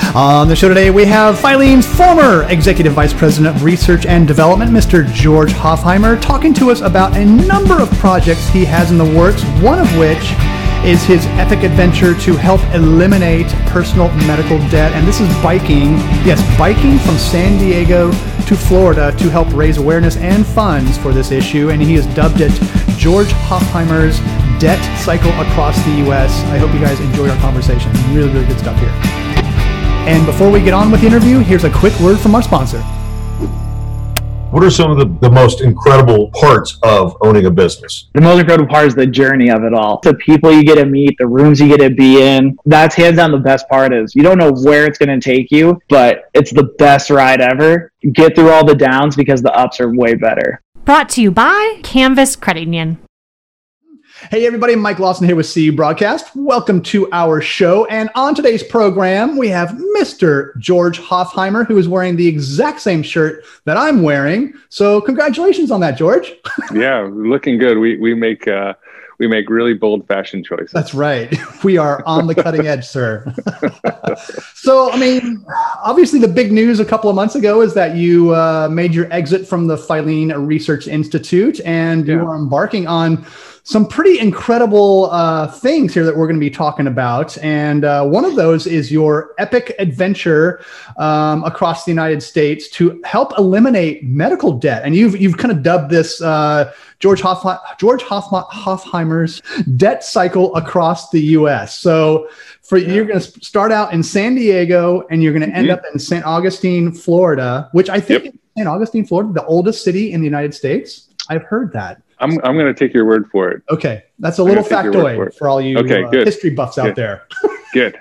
On the show today, we have Filene's former Executive Vice President of Research and Development, Mr. George Hofheimer, talking to us about a number of projects he has in the works, one of which is his epic adventure to help eliminate personal medical debt. And this is biking from San Diego to Florida to help raise awareness and funds for this issue. And he has dubbed it George Hofheimer's Debt Cycle Across the U.S. I hope you guys enjoy our conversation. Really, really good stuff here. And before we get on with the interview, here's a quick word from our sponsor. What are some of the most incredible parts of owning a business? The most incredible part is the journey of it all. The people you get to meet, the rooms you get to be in. That's hands down the best part. Is you don't know where it's going to take you, but it's the best ride ever. Get through all the downs because the ups are way better. Brought to you by Canvas Credit Union. Hey everybody, Mike Lawson here with CU Broadcast. Welcome to our show. And on today's program, we have Mr. George Hofheimer, who is wearing the exact same shirt that I'm wearing. So congratulations on that, George. Yeah, looking good. We make really bold fashion choices. That's right. We are on the cutting edge, sir. So, I mean, obviously the big news a couple of months ago is that you made your exit from the Filene Research Institute, and you are embarking on some pretty incredible things here that we're going to be talking about. And one of those is your epic adventure across the United States to help eliminate medical debt. And you've kind of dubbed this George Hofheimer's Debt Cycle Across the U.S. So you're going to start out in San Diego and you're going to end up in St. Augustine, Florida, which I think is St. Augustine, Florida, the oldest city in the United States. I've heard that. I'm going to take your word for it. Okay. That's a little factoid for all you history buffs out there. Good.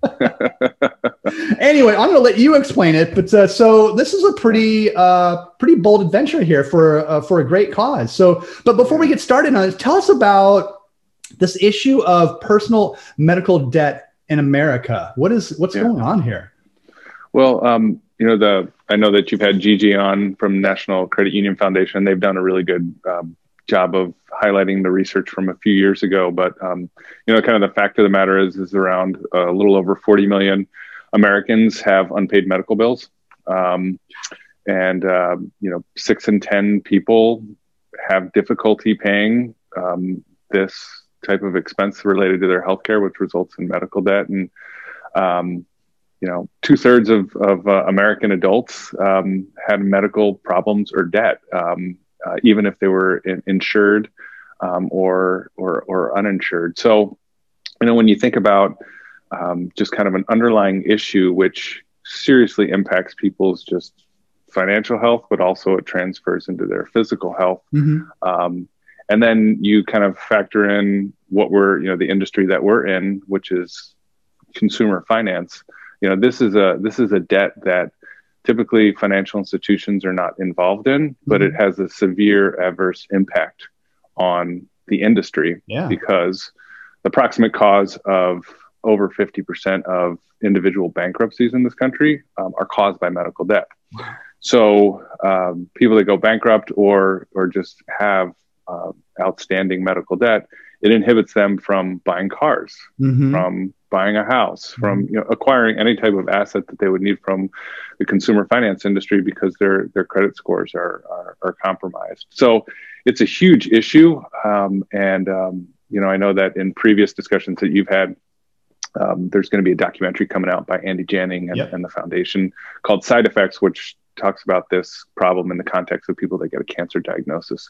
Anyway, I'm going to let you explain it. But so this is a pretty bold adventure here for a great cause. But before we get started on it, tell us about this issue of personal medical debt in America. What's going on here? Well, I know that you've had Gigi on from National Credit Union Foundation. They've done a really good job of highlighting the research from a few years ago. But, kind of the fact of the matter is around a little over 40 million Americans have unpaid medical bills. 6 in 10 people have difficulty paying this type of expense related to their healthcare, which results in medical debt. And, 2/3 of American adults had medical problems or debt, even if they were insured or uninsured. So, when you think about just kind of an underlying issue which seriously impacts people's just financial health, but also it transfers into their physical health. Mm-hmm. And then you kind of factor in what the industry that we're in, which is consumer finance. This is a debt that typically financial institutions are not involved in, but it has a severe adverse impact on the industry because the proximate cause of over 50% of individual bankruptcies in this country are caused by medical debt. So people that go bankrupt or just have outstanding medical debt, it inhibits them from buying cars, from buying a house, from acquiring any type of asset that they would need from the consumer finance industry because their credit scores are compromised. So it's a huge issue, and I know that in previous discussions that you've had, there's going to be a documentary coming out by Andy Janning and the foundation called Side Effects, which talks about this problem in the context of people that get a cancer diagnosis.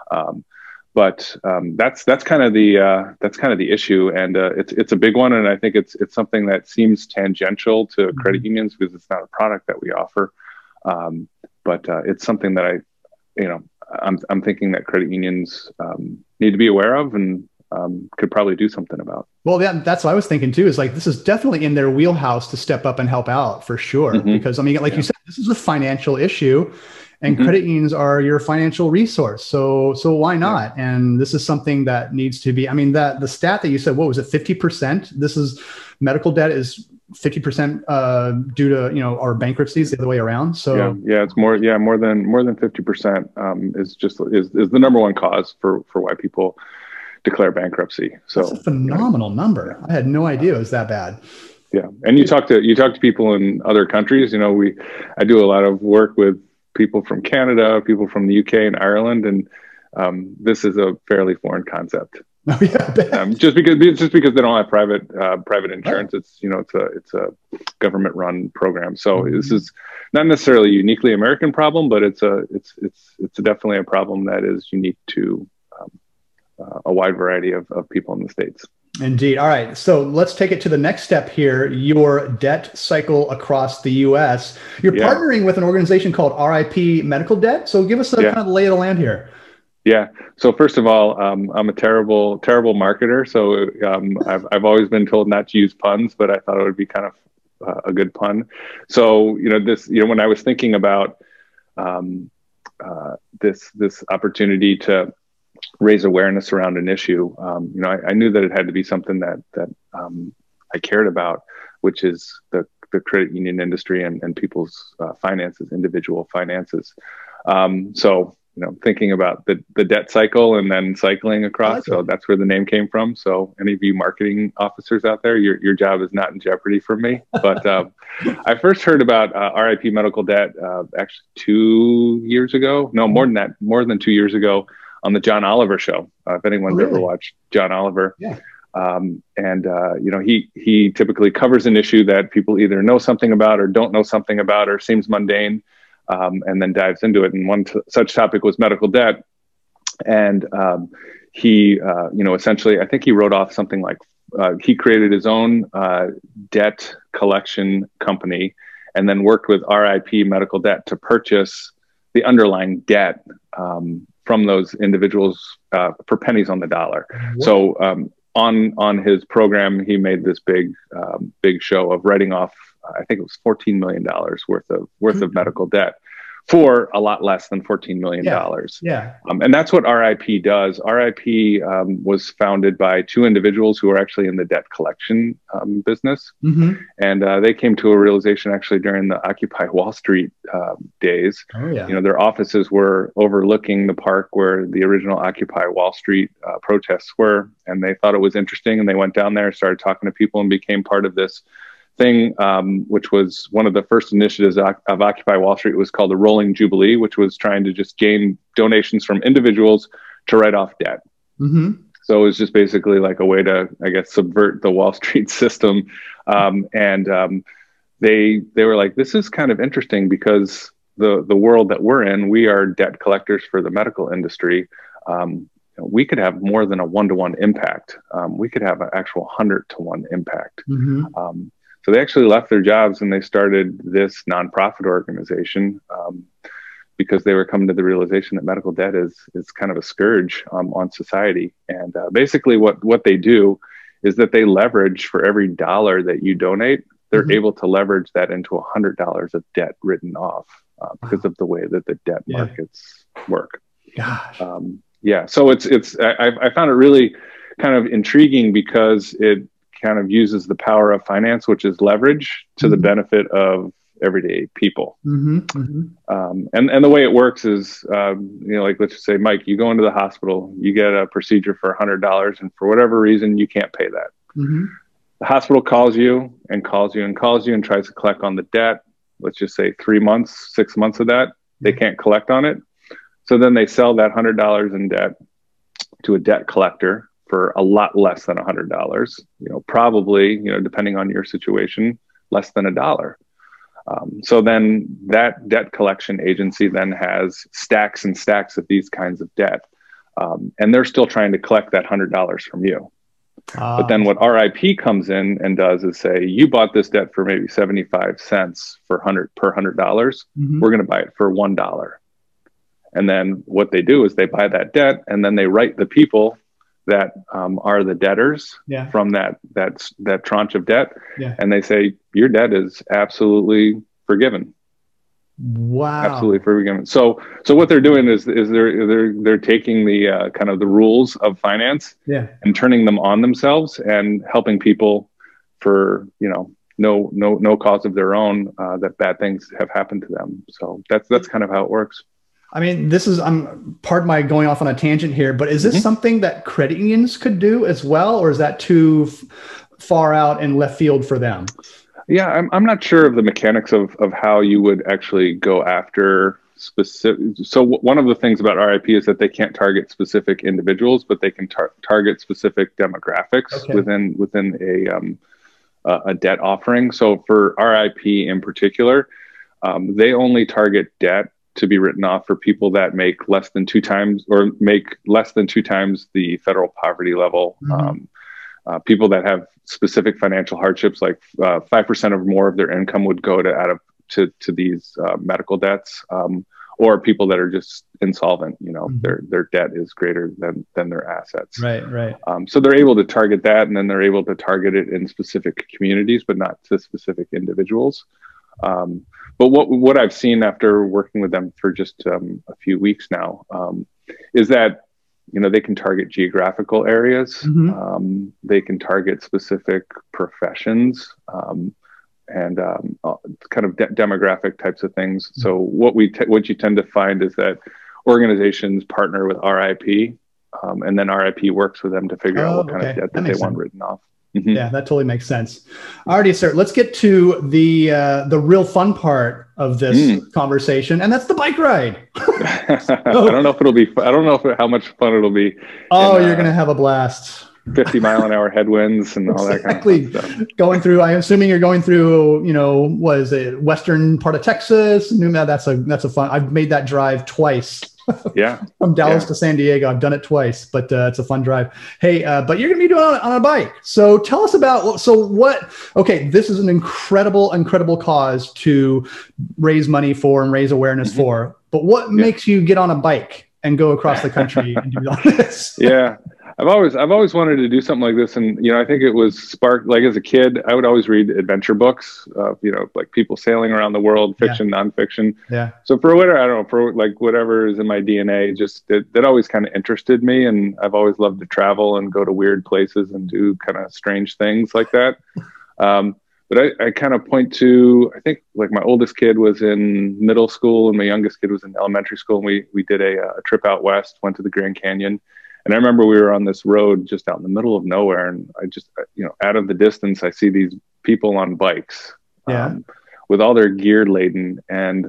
But that's kind of the issue, and it's a big one, and I think it's something that seems tangential to credit unions because it's not a product that we offer, but it's something that I'm thinking that credit unions need to be aware of and could probably do something about. Well, that's what I was thinking too. Is like this is definitely in their wheelhouse to step up and help out for sure, because you said, this is a financial issue. And credit unions are your financial resource. So why not? And this is something that needs to be, the stat that you said, what was it, 50%? This is medical debt is 50% due to, our bankruptcies the other way around. So it's more than 50% is the number one cause for why people declare bankruptcy. So that's a phenomenal number. I had no idea it was that bad. Yeah. And you talk to people in other countries. I do a lot of work with people from Canada, people from the UK and Ireland, and this is a fairly foreign concept. Oh, yeah, just because they don't have private insurance. Oh. It's a government run program. So this is not necessarily a uniquely American problem, but it's definitely a problem that is unique to a wide variety of people in the States. Indeed. All right. So let's take it to the next step here. Your debt cycle across the U.S. You're partnering with an organization called RIP Medical Debt. So give us the kind of lay of the land here. Yeah. So first of all, I'm a terrible marketer. So I've always been told not to use puns, but I thought it would be kind of a good pun. So when I was thinking about this opportunity to raise awareness around an issue, I knew that it had to be something that I cared about, which is the credit union industry and people's finances, individual finances. So thinking about the debt cycle and then cycling across. So that's where the name came from. So any of you marketing officers out there, your job is not in jeopardy from me. But I first heard about RIP Medical Debt actually 2 years ago. No, more than that, more than 2 years ago on the John Oliver show. If anyone's ever watched John Oliver. Yeah. He typically covers an issue that people either know something about or don't know something about or seems mundane. And then dives into it. And one such topic was medical debt. And he, essentially, I think he wrote off something like he created his own debt collection company and then worked with RIP Medical Debt to purchase the underlying debt from those individuals for pennies on the dollar. What? So on his program, he made this big show of writing off, I think it was $14 million worth of medical debt for a lot less than $14 million. Yeah. And that's what RIP does. RIP was founded by two individuals who are actually in the debt collection business. Mm-hmm. And they came to a realization actually during the Occupy Wall Street days. Oh, yeah. Their offices were overlooking the park where the original Occupy Wall Street protests were. And they thought it was interesting. And they went down there, started talking to people and became part of this thing, which was one of the first initiatives of Occupy Wall Street. Was called the Rolling Jubilee, which was trying to just gain donations from individuals to write off debt. Mm-hmm. So it was just basically like a way to, I guess, subvert the Wall Street system. They were like, this is kind of interesting because the world that we're in, we are debt collectors for the medical industry. We could have more than a 1-to-1 impact. We could have an actual 100-to-1 impact. Mm-hmm. So they actually left their jobs and they started this nonprofit organization because they were coming to the realization that medical debt is kind of a scourge on society. And basically what they do is that they leverage for every dollar that you donate, they're mm-hmm. able to leverage that into $100 of debt written off because of the way that the debt markets work. Gosh. So I found it really kind of intriguing because it kind of uses the power of finance, which is leverage, to mm-hmm. the benefit of everyday people. Mm-hmm. Mm-hmm. And the way it works is, like let's just say, Mike, you go into the hospital, you get a procedure for $100, and for whatever reason, you can't pay that. Mm-hmm. The hospital calls you and tries to collect on the debt. Let's just say 3 months, 6 months of that, they can't collect on it. So then they sell that $100 in debt to a debt collector for a lot less than $100, probably, depending on your situation, less than $1. So then that debt collection agency then has stacks and stacks of these kinds of debt. And they're still trying to collect that $100 from you. But then what RIP comes in and does is say, you bought this debt for maybe 75 cents per $100. Mm-hmm. We're going to buy it for $1. And then what they do is they buy that debt and then they write the people that are the debtors from that tranche of debt. Yeah. And they say, your debt is absolutely forgiven. Wow. Absolutely forgiven. So what they're doing is they're taking the kind of the rules of finance and turning them on themselves and helping people for, no cause of their own, that bad things have happened to them. So that's kind of how it works. I mean, pardon my going off on a tangent here, but is this mm-hmm. something that credit unions could do as well? Or is that too far out in left field for them. Yeah, I'm not sure of the mechanics of how you would actually go after specific. So one of the things about RIP is that they can't target specific individuals, but they can target specific demographics within a debt offering. So for RIP in particular, they only target debt to be written off for people that make less than 2 times the federal poverty level. People that have specific financial hardships, like 5% or more of their income would go to these medical debts, or people that are just insolvent. Their debt is greater than their assets. Right. So they're able to target that, and then they're able to target it in specific communities, but not to specific individuals. But what I've seen after working with them for just a few weeks now is that they can target geographical areas. They can target specific professions and kind of demographic types of things. So what you tend to find is that organizations partner with RIP, and then RIP works with them to figure out what kind of debt that they want written off. Yeah, that totally makes sense. Alrighty, sir. Let's get to the real fun part of this conversation, and that's the bike ride. I don't know if it'll be. I don't know how much fun it'll be. Oh, you're gonna have a blast. 50-mile-an-hour headwinds and all that kind of stuff. Going through. I'm assuming you're going through. What is it? Western part of Texas. That's a fun. I've made that drive twice. Yeah. From Dallas to San Diego. I've done it twice, but it's a fun drive. Hey, but you're going to be doing it on a bike. So tell us about, this is an incredible cause to raise money for and raise awareness for, but what makes you get on a bike and go across the country and do all this? Yeah. I've always wanted to do something like this. And, I think it was sparked, like as a kid, I would always read adventure books, like people sailing around the world, fiction, nonfiction. Yeah. So for whatever is in my DNA, just that always kind of interested me. And I've always loved to travel and go to weird places and do kind of strange things like that. But I kind of point to, I think like my oldest kid was in middle school and my youngest kid was in elementary school. And we did a trip out west, went to the Grand Canyon. And I remember we were on this road just out in the middle of nowhere. And I just, out of the distance, I see these people on bikes with all their gear laden. And,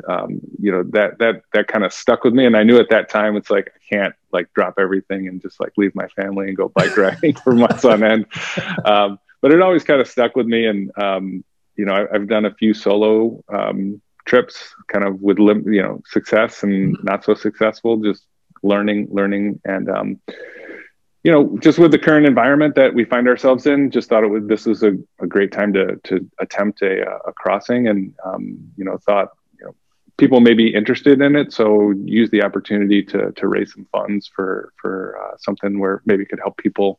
that kind of stuck with me. And I knew at that time, it's like, I can't like drop everything and just like leave my family and go bike riding for months on end. But it always kind of stuck with me. And, I've done a few solo trips kind of with, success and not so successful, just learning and just with the current environment that we find ourselves in, just thought this was a great time to attempt a crossing, and thought people may be interested in it, so use the opportunity to raise some funds for something where maybe could help people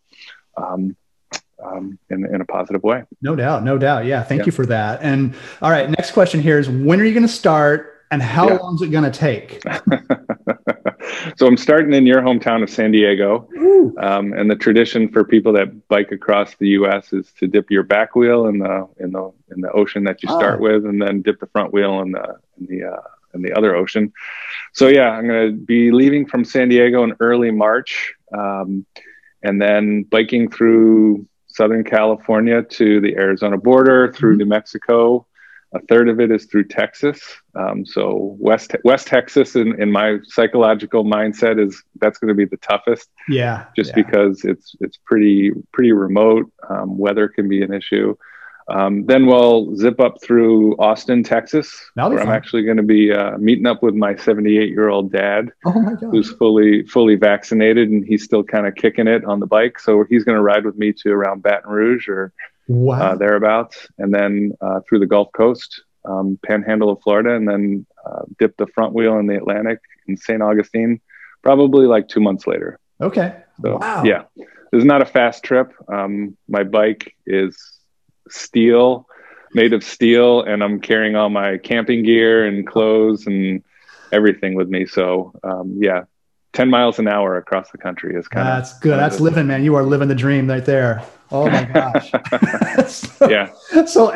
in a positive way. No doubt. Yeah, thank you for that. And all right, next question here is, when are you going to start and how long is it going to take? So I'm starting in your hometown of San Diego. And the tradition for people that bike across the U.S. is to dip your back wheel in the ocean that you start with, and then dip the front wheel in the other ocean. So I'm going to be leaving from San Diego in early March, and then biking through Southern California to the Arizona border, through New Mexico. A third of it is through Texas. So West Texas in my psychological mindset that's going to be the toughest. Because it's pretty remote. Weather can be an issue. Then we'll zip up through Austin, Texas, where I'm actually going to be meeting up with my 78-year-old dad, who's fully vaccinated, and he's still kind of kicking it on the bike. So he's going to ride with me to around Baton Rouge or thereabouts, and then through the Gulf Coast, panhandle of Florida, and then dip the front wheel in the Atlantic in St. Augustine, probably like 2 months later. Okay. So this is not a fast trip. My bike is made of steel, and I'm carrying all my camping gear and clothes and everything with me. So 10 miles an hour across the country is kind of... That's good. That's living, man. You are living the dream right there. Oh my gosh. So,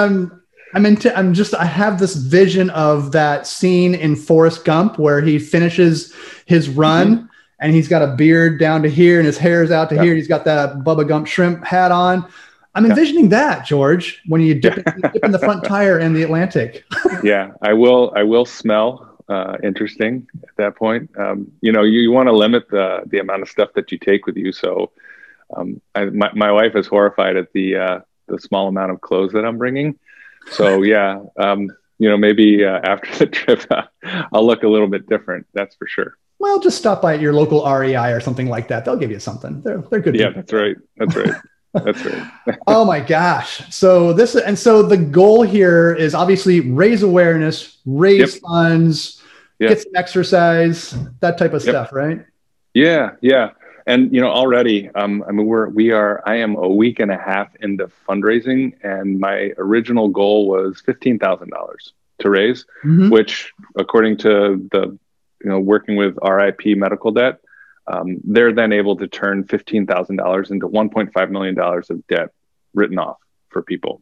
I have this vision of that scene in Forrest Gump where he finishes his run and he's got a beard down to here and his hair's out to here. He's got that Bubba Gump shrimp hat on. I'm envisioning that, George, when you dip in the front tire in the Atlantic. Yeah, I will smell interesting at that point. You want to limit the amount of stuff that you take with you. So my wife is horrified at the small amount of clothes that I'm bringing. So yeah, maybe after the trip, I'll look a little bit different. That's for sure. Well, just stop by at your local REI or something like that. They'll give you something. They're good. Yeah, people. That's right. That's right. Oh my gosh. So the goal here is obviously raise awareness, raise funds, get some exercise, that type of stuff, right? Yeah. And already, I am a week and a half into fundraising, and my original goal was $15,000 to raise, which, according to the working with RIP Medical Debt, they're then able to turn $15,000 into $1.5 million of debt written off for people.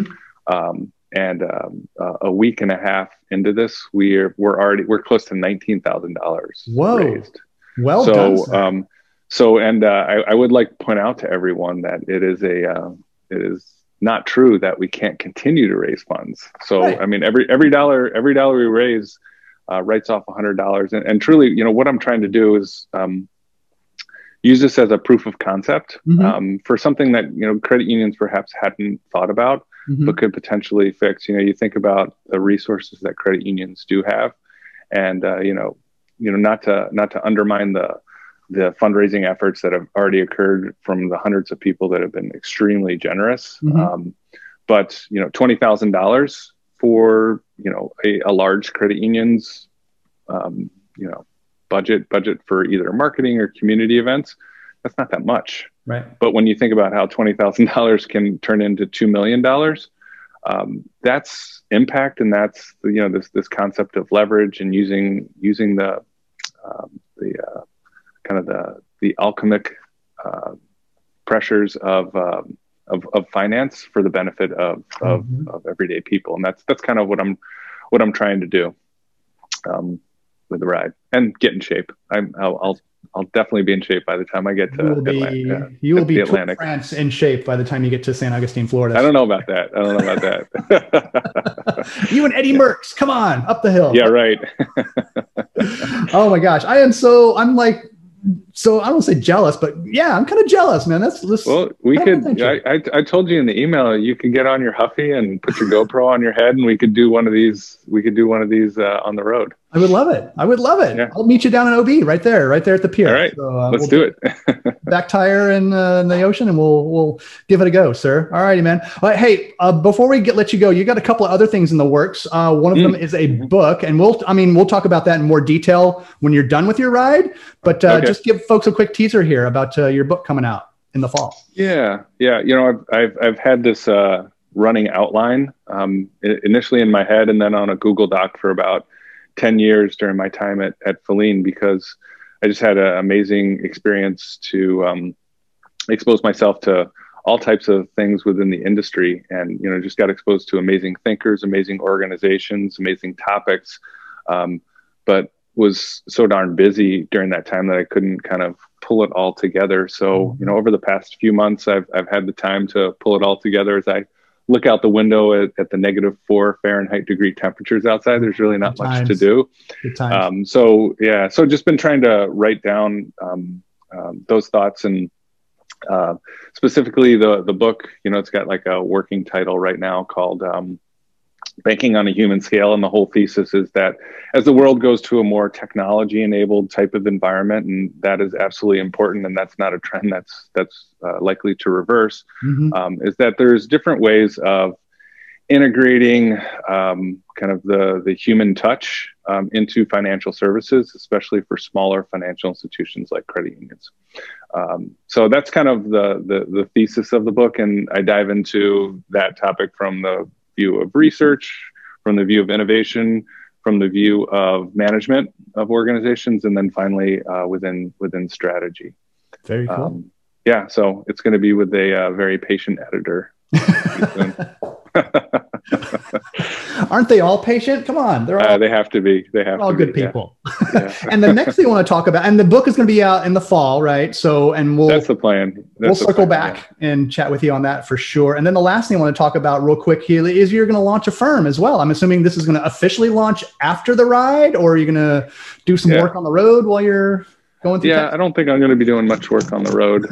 A week and a half into this, we're close to $19,000 raised. Well done. I would like to point out to everyone that it is not true that we can't continue to raise funds. So right. I mean, every dollar we raise writes off $100, and truly, what I'm trying to do is use this as a proof of concept for something that credit unions perhaps hadn't thought about, but could potentially fix. You think about the resources that credit unions do have, and not to undermine the fundraising efforts that have already occurred from the hundreds of people that have been extremely generous. But $20,000 for a large credit union's budget for either marketing or community events, that's not that much. Right. But when you think about how $20,000 can turn into $2 million, that's impact, and that's this concept of leverage and using the kind of the alchemic pressures of finance for the benefit of everyday people, and that's kind of what I'm trying to do with the ride, and get in shape. I'll definitely be in shape by the time I get to Atlanta. You will be Atlantic France in shape by the time you get to St. Augustine, Florida. I don't know about that. You and Eddie Merckx, come on up the hill. Yeah, right. Oh my gosh, so I don't say jealous, but yeah, I'm kind of jealous, man. Well, we could. I told you in the email, you can get on your Huffy and put your GoPro on your head, and we could do one of these. On the road. I would love it. Yeah. I'll meet you down in OB, right there at the pier. All right, so, let's do it. Back tire in the ocean, and we'll give it a go, sir. All righty, man. All right, hey, before we let you go, you got a couple of other things in the works. One of them is a book, and we'll talk about that in more detail when you're done with your ride. But just give folks a quick teaser here about your book coming out in the fall. Yeah. I've had this running outline initially in my head, and then on a Google Doc for about 10 years during my time at Filene's, because I just had an amazing experience to expose myself to all types of things within the industry, and just got exposed to amazing thinkers, amazing organizations, amazing topics, but was so darn busy during that time that I couldn't kind of pull it all together. So over the past few months, I've had the time to pull it all together. As I look out the window at the -4 Fahrenheit degree temperatures outside, there's really not much to do. So just been trying to write down those thoughts, and specifically the book, it's got like a working title right now called Banking on a Human Scale. And the whole thesis is that as the world goes to a more technology enabled type of environment, and that is absolutely important, and that's not a trend that's likely to reverse, is that there's different ways of integrating kind of the human touch into financial services, especially for smaller financial institutions like credit unions. So that's kind of the thesis of the book. And I dive into that topic from the view of research, from the view of innovation, from the view of management of organizations, and then finally within strategy. Very cool. So it's going to be with a very patient editor. Aren't they all patient? Come on, they're all They have to be. They have all to good be, people. Yeah. And the next thing I want to talk about, and the book is going to be out in the fall, right? So, and That's the plan. We'll circle back and chat with you on that for sure. And then the last thing I want to talk about real quick, Healy, is you're going to launch a firm as well. I'm assuming this is going to officially launch after the ride, or are you going to do some work on the road while you're going through? I don't think I'm going to be doing much work on the road.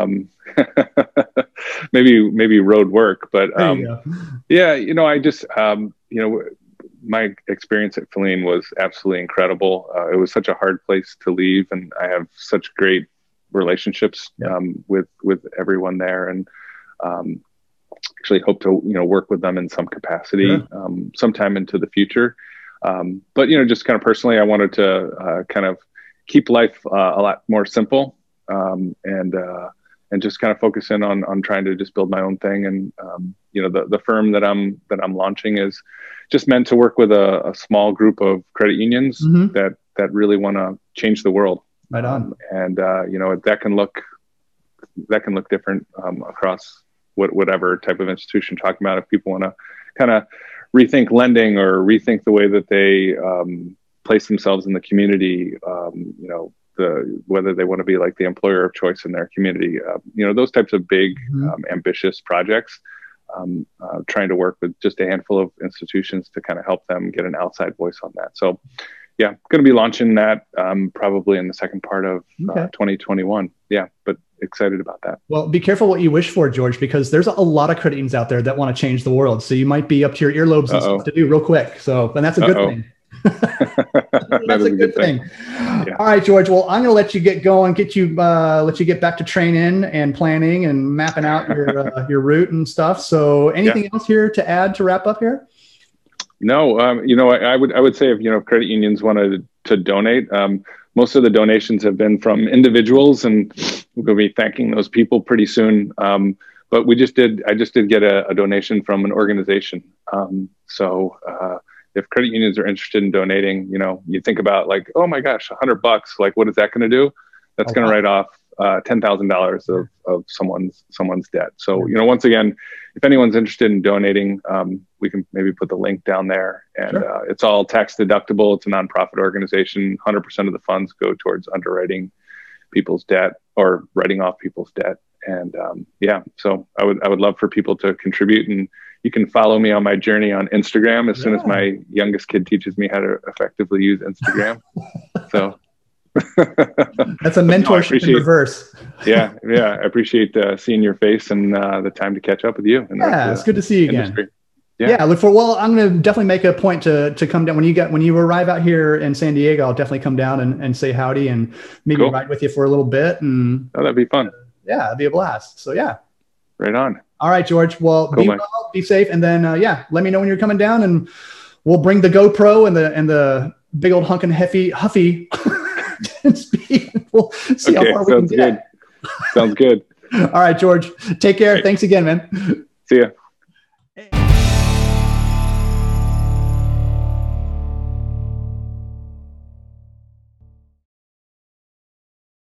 Maybe road work, but I just my experience at Filene was absolutely incredible. It was such a hard place to leave, and I have such great relationships with everyone there, and actually hope to work with them in some capacity sometime into the future. But just kind of personally, I wanted to kind of keep life a lot more simple, and just kind of focus in on trying to just build my own thing. And the firm that I'm launching is just meant to work with a small group of credit unions that really want to change the world. Right on. And that can look different across whatever type of institution you're talking about. If people want to kind of rethink lending or rethink the way that they place themselves in the community, whether they want to be like the employer of choice in their community, those types of big, ambitious projects, trying to work with just a handful of institutions to kind of help them get an outside voice on that. So going to be launching that probably in the second part of 2021. But excited about that. Well, be careful what you wish for, George, because there's a lot of credit unions out there that want to change the world. So you might be up to your earlobes and stuff to do real quick. So, and that's a good thing. That's a good thing. Yeah. All right, George. Well, I'm going to let you get going, let you get back to training and planning and mapping out your route and stuff. So anything else here to add to wrap up here? No, I would say if credit unions wanted to donate, most of the donations have been from individuals, and we're going to be thanking those people pretty soon. But I just did get a donation from an organization. If credit unions are interested in donating, you think about like, oh my gosh, $100, like what is that going to do? That's going to write off $10,000 of someone's debt. So, once again, if anyone's interested in donating, we can maybe put the link down there, and it's all tax deductible. It's a nonprofit organization. 100% of the funds go towards underwriting people's debt or writing off people's debt. And so I would love for people to contribute, and you can follow me on my journey on Instagram as soon as my youngest kid teaches me how to effectively use Instagram. So that's a mentorship in reverse. I appreciate seeing your face and the time to catch up with you. It's good to see you again. Look for. Well, I'm going to definitely make a point to come down when you arrive out here in San Diego. I'll definitely come down and say howdy and maybe ride with you for a little bit. And that'd be fun. It'd be a blast. So right on. All right, George. Well, be well, be safe, and then let me know when you're coming down, and we'll bring the GoPro and the big old hunkin' Huffy. We'll see how far we can get. Sounds good. All right, George. Take care. Thanks again, man. See ya.